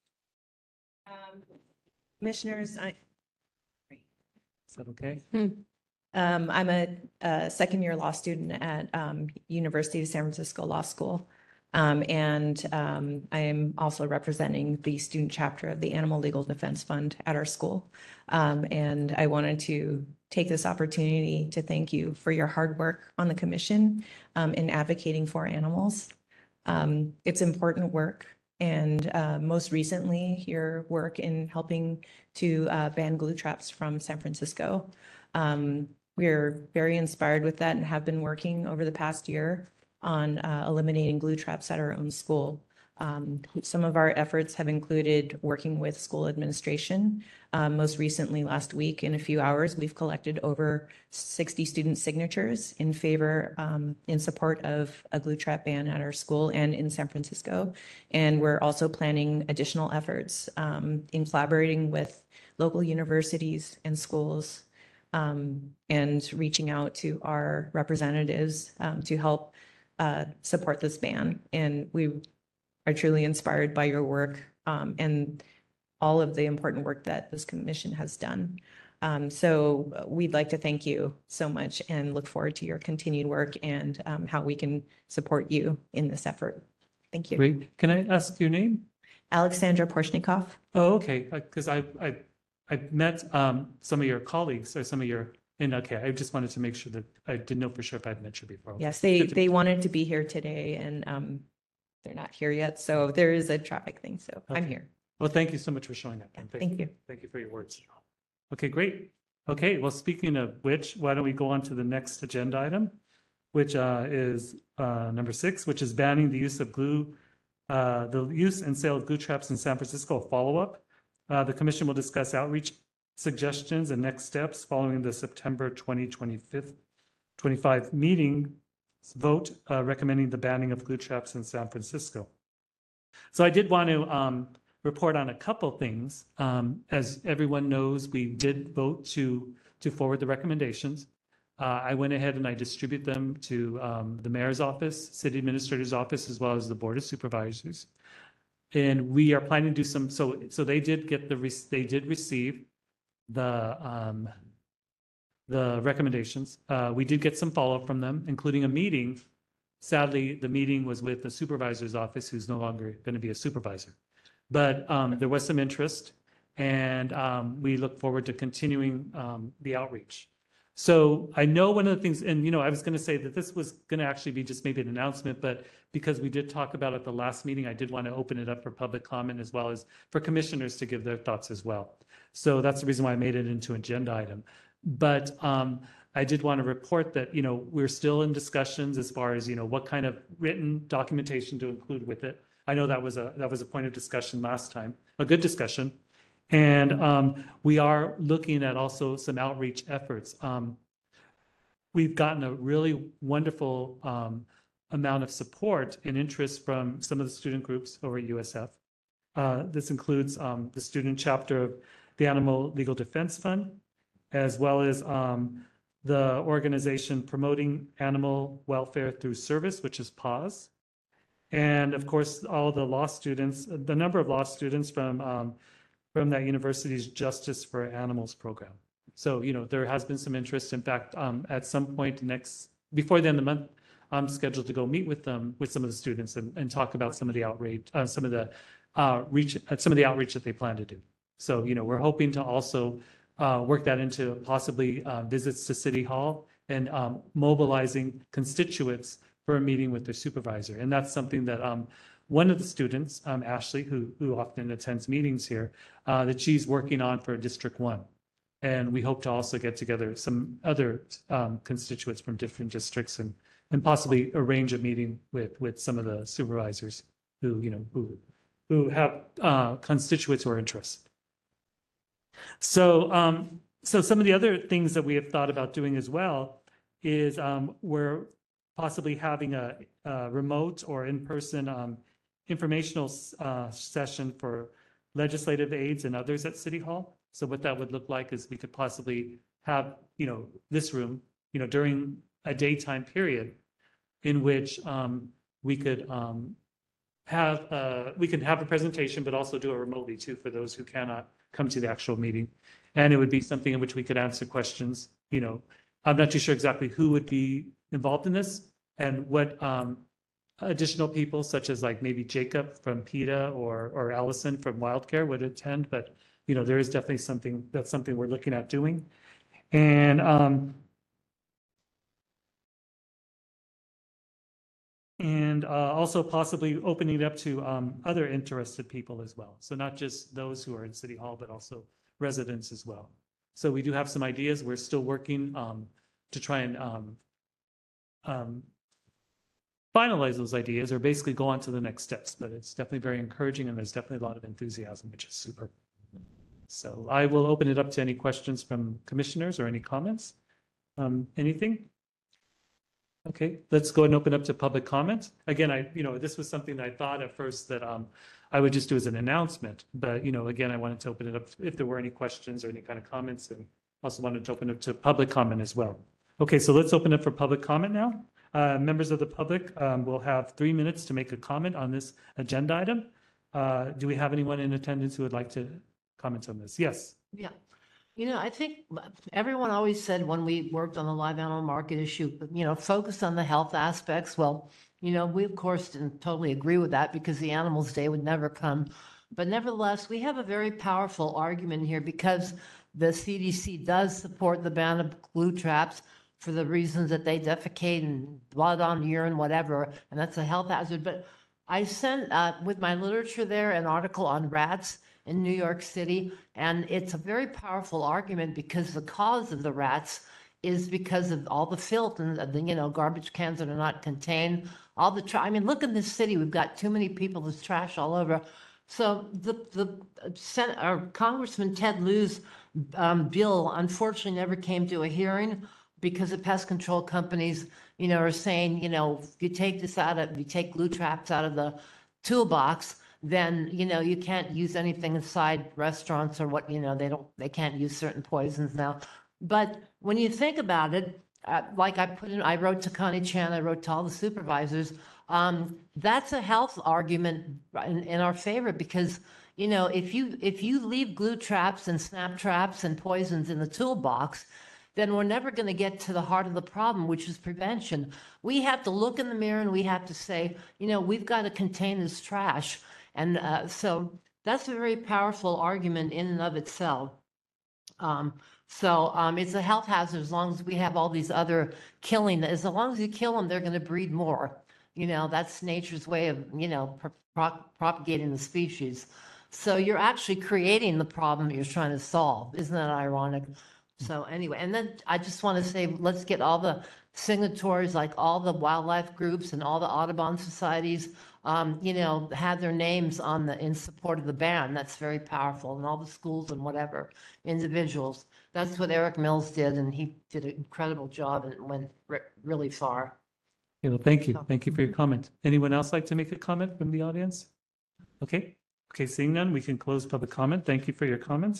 Speaker 6: Um, Commissioners, I,
Speaker 1: Is that okay?
Speaker 6: um, I'm a, a second year law student at, um, University of San Francisco Law School. Um, and, um, I am also representing the student chapter of the Animal Legal Defense Fund at our school. Um, and I wanted to take this opportunity to thank you for your hard work on the commission, um, in advocating for animals. Um, it's important work. and uh, most recently, your work in helping to uh, ban glue traps from San Francisco. Um, We're very inspired with that and have been working over the past year on uh, eliminating glue traps at our own school. Um, Some of our efforts have included working with school administration. Um, Most recently, last week, in a few hours, we've collected over sixty student signatures in favor, um, in support of a glue trap ban at our school and in San Francisco. And we're also planning additional efforts um, in collaborating with local universities and schools, um, and reaching out to our representatives um, to help uh, support this ban. And we are truly inspired by your work um, and all of the important work that this commission has done. Um, so uh, we'd like to thank you so much and look forward to your continued work and um, how we can support you in this effort. Thank you.
Speaker 1: Great. Can I ask your name?
Speaker 6: Alexandra Porshnikov.
Speaker 1: Oh, okay, because I, I, I met um, some of your colleagues or some of your, and okay, I just wanted to make sure that I didn't know for sure if I'd met you before.
Speaker 6: Yes, they,
Speaker 1: Good to-
Speaker 6: they wanted to be here today and um, they're not here yet. So there is a traffic thing. So I'm
Speaker 1: Okay.
Speaker 6: here.
Speaker 1: Well, thank you so much for showing up.
Speaker 6: Yeah,
Speaker 1: and
Speaker 6: Thank you.
Speaker 1: Thank you for your words. Okay, great. Okay, well, speaking of which, why don't we go on to the next agenda item, which uh, is uh, number six, which is banning the use of glue, uh, the use and sale of glue traps in San Francisco, a follow-up. Uh, The commission will discuss outreach suggestions and next steps following the September twenty twenty-five, twenty-five meeting vote uh, recommending the banning of glue traps in San Francisco. So I did want to um, report on a couple things. Um, as everyone knows, we did vote to to forward the recommendations. Uh, I went ahead and I distribute them to um, the mayor's office, city administrator's office, as well as the board of supervisors. And we are planning to do some. So so they did get the re- they did receive the um, the recommendations. Uh, we did get some follow-up from them, including a meeting. Sadly, the meeting was with the supervisor's office, who's no longer going to be a supervisor. But um, there was some interest, and um, we look forward to continuing um, the outreach. So I know one of the things, and you know, I was going to say that this was going to actually be just maybe an announcement, but because we did talk about it at the last meeting, I did want to open it up for public comment as well as for commissioners to give their thoughts as well. So that's the reason why I made it into an agenda item. But um, I did want to report that, you know, we're still in discussions as far as, you know, what kind of written documentation to include with it. I know that was a that was a point of discussion last time, a good discussion. And um, we are looking at also some outreach efforts. Um, we've gotten a really wonderful um, amount of support and interest from some of the student groups over at U S F. Uh, this includes um, the student chapter of the Animal Legal Defense Fund, as well as um, the organization Promoting Animal Welfare Through Service, which is PAWS. And of course, all the law students, the number of law students from um, from that university's Justice for Animals program. So, you know, there has been some interest. In fact, um, at some point next, before the end of the month, I'm scheduled to go meet with them, with some of the students and, and talk about some of the outrage, uh, some of the uh, reach, uh, some of the outreach that they plan to do. So, you know, we're hoping to also uh, work that into possibly uh, visits to City Hall and um, mobilizing constituents for a meeting with their supervisor. And that's something that um, one of the students, um, Ashley, who, who often attends meetings here, uh, that she's working on for District One. And we hope to also get together some other um, constituents from different districts and, and possibly arrange a meeting with, with some of the supervisors who, you know, who, who have uh, constituents who are interested. So, um, so some of the other things that we have thought about doing as well is um, we're possibly having a, a remote or in-person um, informational uh, session for legislative aides and others at City Hall. So what that would look like is we could possibly have, you know, this room, you know, during a daytime period in which um, we could um, have, uh, we could have a presentation, but also do it remotely too for those who cannot come to the actual meeting. And it would be something in which we could answer questions. You know, I'm not too sure exactly who would be involved in this and what um, additional people, such as like maybe Jacob from PETA or or Allison from WildCare would attend, but you know, there is definitely something that's something we're looking at doing. And um, And uh, also possibly opening it up to um, other interested people as well. So not just those who are in City Hall, but also residents as well. So we do have some ideas. We're still working um, to try and um, um, finalize those ideas or basically go on to the next steps. But it's definitely very encouraging and there's definitely a lot of enthusiasm, which is super. So I will open it up to any questions from commissioners or any comments. Um, anything? Okay, let's go ahead and open up to public comment. Again, I, you know, this was something that I thought at first that um, I would just do as an announcement, but, you know, again, I wanted to open it up if there were any questions or any kind of comments, and also wanted to open it to public comment as well. Okay, so let's open it for public comment now. Uh, members of the public um, will have three minutes to make a comment on this agenda item. Uh, do we have anyone in attendance who would like to comment on this? Yes.
Speaker 4: Yeah. You know, I think everyone always said when we worked on the live animal market issue, you know, focus on the health aspects. Well, you know, we of course didn't totally agree with that because the Animals Day would never come. But nevertheless, we have a very powerful argument here because the C D C does support the ban of glue traps for the reasons that they defecate and blood on urine, whatever, and that's a health hazard. But I sent uh, with my literature there an article on rats in New York City, and it's a very powerful argument because the cause of the rats is because of all the filth and the, you know, garbage cans that are not contained, all the, tra- I mean, look in this city, we've got too many people, there's trash all over. So the, the Sen- our Congressman Ted Lieu's um, bill unfortunately never came to a hearing because the pest control companies, you know, are saying, you know, if you take this out of, you take glue traps out of the toolbox, then, you know, you can't use anything inside restaurants or what, you know, they don't, they can't use certain poisons now. But when you think about it, uh, like I put in, I wrote to Connie Chan, I wrote to all the supervisors, um, that's a health argument in, in our favor because, you know, if you, if you leave glue traps and snap traps and poisons in the toolbox, then we're never going to get to the heart of the problem, which is prevention. We have to look in the mirror and we have to say, you know, we've got to contain this trash. And uh, so that's a very powerful argument in and of itself. Um, so um, it's a health hazard as long as we have all these other killing. As long as you kill them, they're going to breed more. You know, that's nature's way of, you know, pro pro propagating the species. So you're actually creating the problem you're trying to solve. Isn't that ironic? So anyway, and then I just want to say, let's get all the signatories, like all the wildlife groups and all the Audubon societies, um, you know, have their names on the, in support of the ban. That's very powerful. And all the schools and whatever, individuals. That's what Eric Mills did, and he did an incredible job and it went re really far.
Speaker 1: Okay, well, thank you. Thank you for your comment. Anyone else like to make a comment from the audience? Okay. Okay, seeing none, we can close public comment. Thank you for your comments.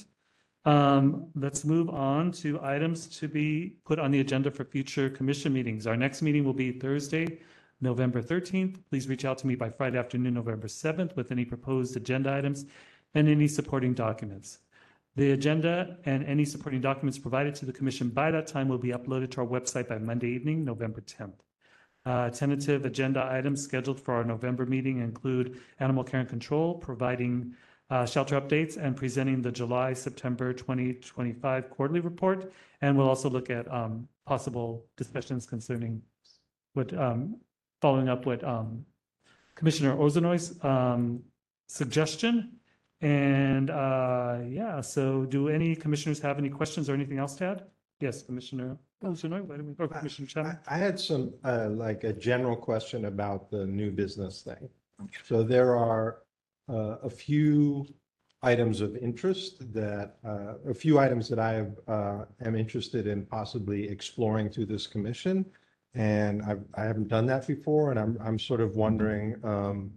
Speaker 1: Um, let's move on to items to be put on the agenda for future commission meetings. Our next meeting will be Thursday, November thirteenth. Please reach out to me by Friday afternoon, November seventh, with any proposed agenda items and any supporting documents. The agenda and any supporting documents provided to the commission by that time will be uploaded to our website by Monday evening, November tenth. Uh, tentative agenda items scheduled for our November meeting include animal care and control, providing Uh, shelter updates, and presenting the July, September twenty twenty-five quarterly report. And we'll also look at um, possible discussions concerning what, um, following up what um, Commissioner Ozanoy's um, suggestion. And uh, yeah, so do any commissioners have any questions or anything else to add? Yes, Commissioner Ozanoy, why don't we, or Commissioner
Speaker 3: I,
Speaker 1: Chapman?
Speaker 3: I had some, uh, like a general question about the new business thing. So there are uh, a few items of interest that, uh, a few items that I uh, am interested in possibly exploring through this commission. And I've, I haven't done that before, and I'm, I'm sort of wondering, um,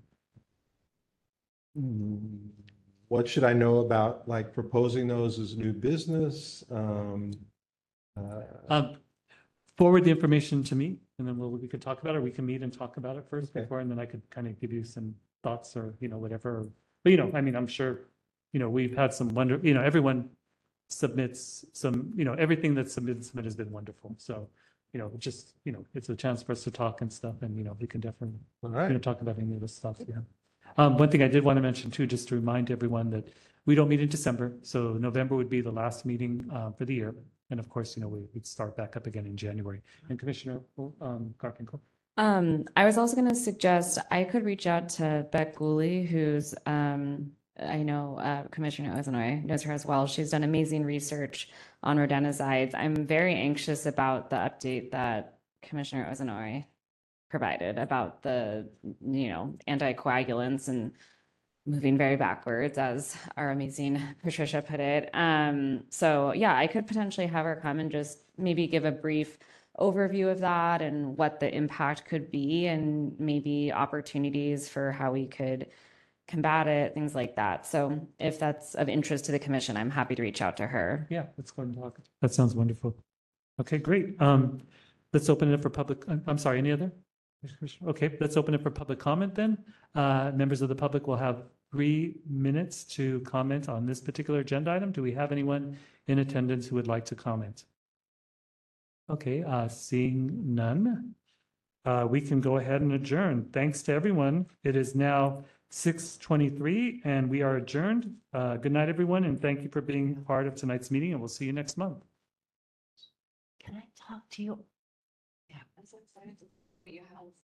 Speaker 3: what should I know about, like, proposing those as new business? Um, uh,
Speaker 1: Um, forward the information to me, and then we'll, we could talk about it, or we can meet and talk about it first
Speaker 3: Okay.
Speaker 1: before, and then I could kind of give you some thoughts or, you know, whatever. But, you know, I mean, I'm sure, you know, we've had some wonder, you know, everyone submits some, you know, everything that's submitted, submitted has been wonderful. So, you know, just, you know, it's a chance for us to talk and stuff, and, you know, we can definitely,
Speaker 3: All
Speaker 1: you
Speaker 3: right.
Speaker 1: know, talk about any of this stuff, yeah. Um, one thing I did want to mention too, just to remind everyone that we don't meet in December, so November would be the last meeting, uh, for the year. And of course, you know, we, we'd start back up again in January. And Commissioner, um, Garfinkel?
Speaker 2: Um, I was also going to suggest I could reach out to Beck Gooley, who's, um, I know uh, Commissioner Ozanoy knows her as well. She's done amazing research on rodenticides. I'm very anxious about the update that Commissioner Ozanoy provided about the, you know, anticoagulants and moving very backwards, as our amazing Patricia put it. Um, so yeah, I could potentially have her come and just maybe give a brief overview of that and what the impact could be and maybe opportunities for how we could combat it, things like that. So if that's of interest to the commission, I'm happy to reach out to her.
Speaker 1: Yeah, let's go and talk. That sounds wonderful. Okay, great. Um, let's open it up for public, I'm I'm sorry, any other? Okay, let's open it for public comment then. Uh, members of the public will have three minutes to comment on this particular agenda item. Do we have anyone in attendance who would like to comment? Okay, uh, seeing none, uh, we can go ahead and adjourn. Thanks to everyone. It is now six twenty-three and we are adjourned. Uh, good night, everyone, and thank you for being part of tonight's meeting, and we'll see you next month.
Speaker 4: Can I talk to you?
Speaker 2: Yeah, I'm so excited to you have